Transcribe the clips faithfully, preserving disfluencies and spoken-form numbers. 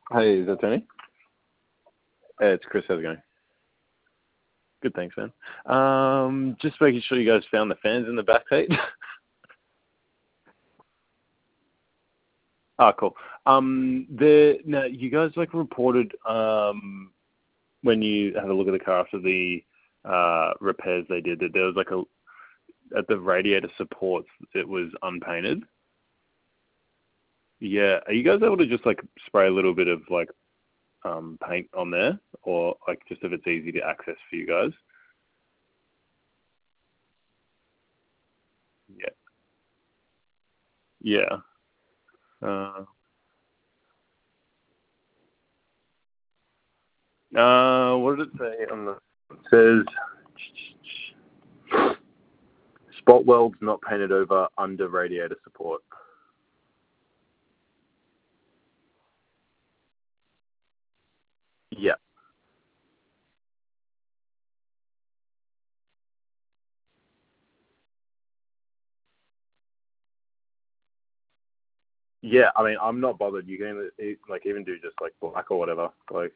Hey, is that Tony? Hey, it's Chris. How's it going? Good, thanks, man. Um, just making sure you guys found the fans in the back seat. Ah, cool. Um, the now you guys like reported um when you had a look at the car after the uh repairs they did that there was like a at the radiator supports it was unpainted. Yeah, are you guys able to just like spray a little bit of like um paint on there, or like just if it's easy to access for you guys? Yeah. Yeah. Uh, uh, what did it say on the? It says spot welds not painted over under radiator support. Yeah. Yeah, I mean, I'm not bothered. You can even, like even do just like black or whatever. Like,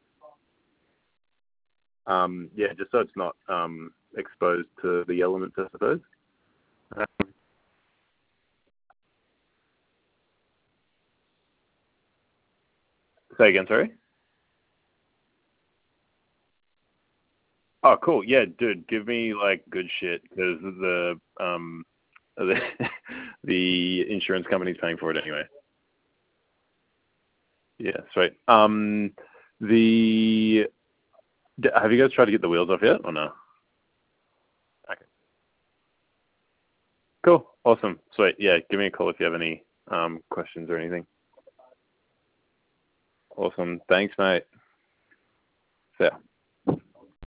um, yeah, just so it's not um exposed to the elements, I suppose. Uh, say again, sorry. Oh, cool. Yeah, dude, give me like good shit because the um the the insurance company's paying for it anyway. Yeah, sweet. Um, the d- have you guys tried to get the wheels off yet or no? Okay. Cool. Awesome. Sweet. Yeah, give me a call if you have any um questions or anything. Awesome. Thanks, mate.